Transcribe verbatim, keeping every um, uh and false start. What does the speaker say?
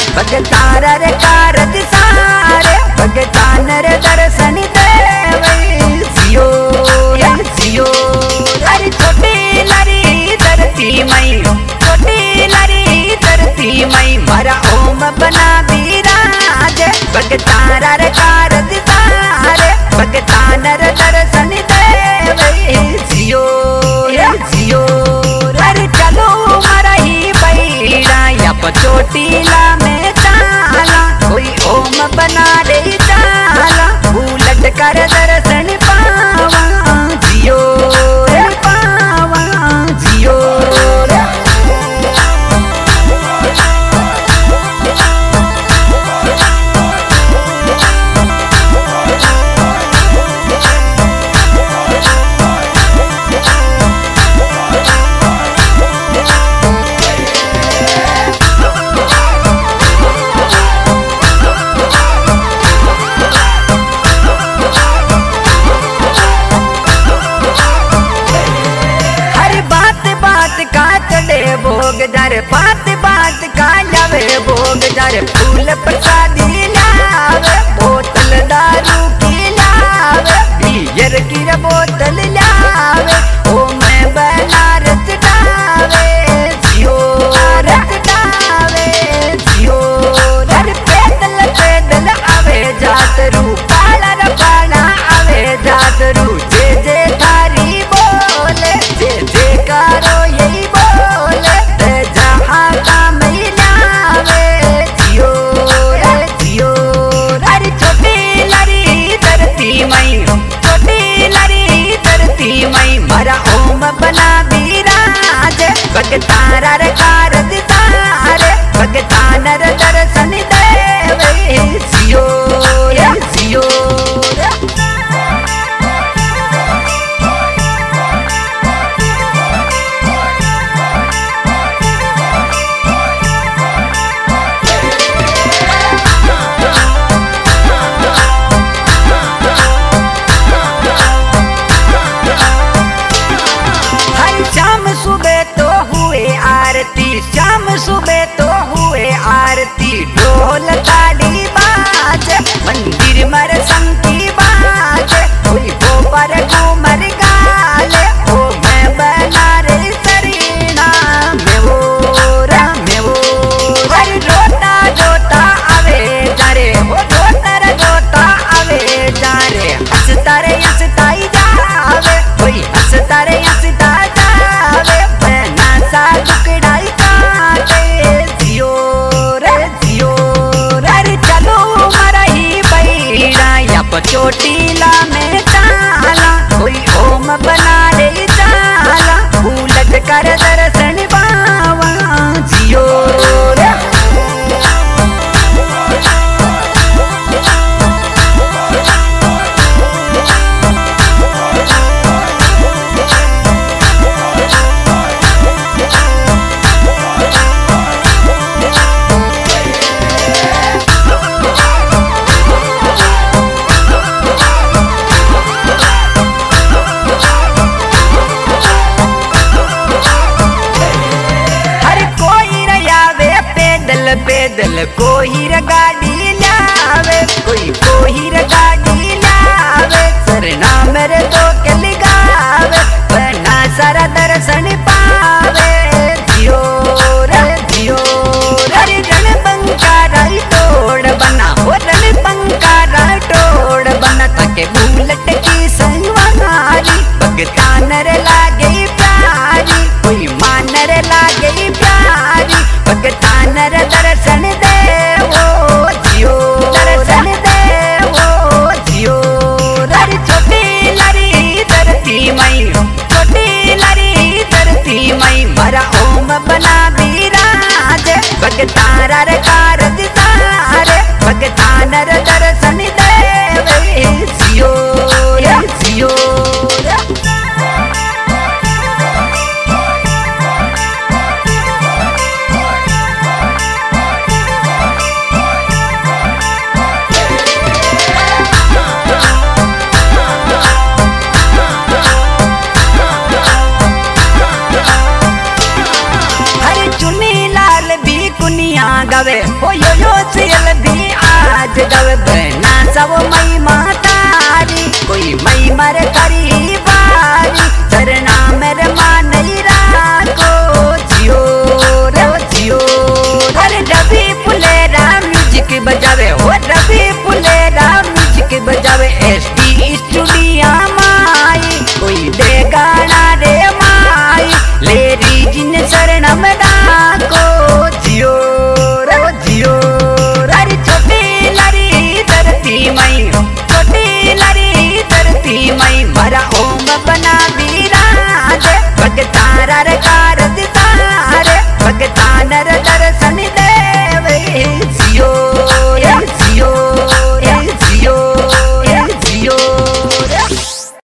भगतान रे कारज सारे भगतान रे दर्शन देवे जियो जियो। अरे छोटी लरी धरती मई छोटी लरी धरती मई मारा ओम बना विराज भगतान रे कारज सारे भगतान रे दर्शन देवे जियो जियो। अरे चलो मारा ही बैरा या पचोटीला में चाला कोई ओम बना दे चाला उलट कर दर्शन पावा जियो पावा जियो। भोग दर बात बात का लावे भोग दर फूल प्रसादी लावे बोतल दारू की लावे बियर की बोतल लावे ओ मैं बनारस डावे जियो रस डावे जियो। दर पैदल पैदल आवे जात रू पाला र पाला आवे जात रू जे जे थारी बोले जे जे कारो यही बना विराज भगतान रे कारज सारे भगतान रे दर्शन देवे जियो जियो। शाम सुबह तो हुए आरती ढोल ताली बाज मंदिर मर संकी बाज कोई गोबर घूमर गाले ओ मैं बनारस सरीना में वो में वो। हर रोता रोता आवे जारे हो रोता रे रोता आवे जारे हंसता रे हंसता ही जावे कोई हंसता रे हंसता जावे बना सा टुकड़ाई चोटीला में चाला कोई ओम बना दे चाला उलट कर दर्शन पावा जियो। पैदल कोई र गाड़ी लावे कोई कोई र गाड़ी लावे सरना मेरे तो कल गावे बना सारा दर्शन पावे जियो रे जियो। रे रण पंकारा तोड़ बना हो रण पंकारा तोड़ बना ताके बुलेट की संगवारी भगतान रे लागे प्यारी कोई मान रे लागे प्यारी भगतान रे दर्शन देवो जियो दर्शन देवो जियो। रे छोटी लरी धरती मई छोटी लरी धरती मई मारा ओम बना विराज भगतान रे कारज सारे भगतान रे दर्शन देवे जियो जियो। गवे हो यो यो सियल भी आज गवे बहना सब मई मातारी कोई मई मर करी बारी सरना मेरे मान राखो जियो रे जियो। अरे रवि फुलेरा म्यूजिक बजावे हो रवि फुलेरा म्यूजिक बजावे एसडी स्टूडियो माई कोई दे गाना रे माई लेरी जिन शरणम डाको जियो रे जियो। अरे छोटी लरी धरती मई छोटी लरी धरती मई मरा ओम बना विराज भगतारा रे।